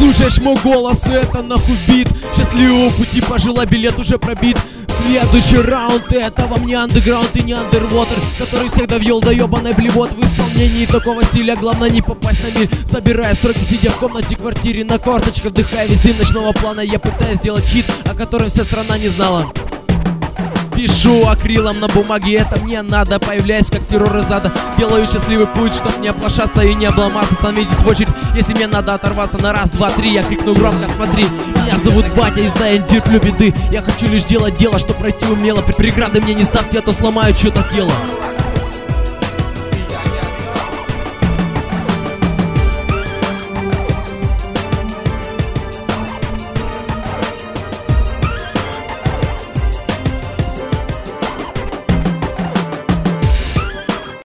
Слушаешь мой голос, это нахуй бит. Счастливого пути пожила, билет уже пробит. Следующий раунд, это вам не андеграунд и не андервотер, который всех довел до ебаной блевот. В исполнении такого стиля главное не попасть на миль. Собирая строки, сидя в комнате, квартире, на корточках, вдыхая весь дым ночного плана, я пытаюсь сделать хит, о котором вся страна не знала. Пишу акрилом на бумаге, это мне надо. Появляюсь как террор из ада. Делаю счастливый путь, чтоб не оплошаться и не обломаться. Становитесь в очередь, если мне надо оторваться на раз, два, три. Я крикну громко, смотри. Меня зовут Батя, и знаю, не терплю беды. Я хочу лишь делать дело, что пройти умело. Преграды мне не ставьте, а то сломаю чьё-то тело.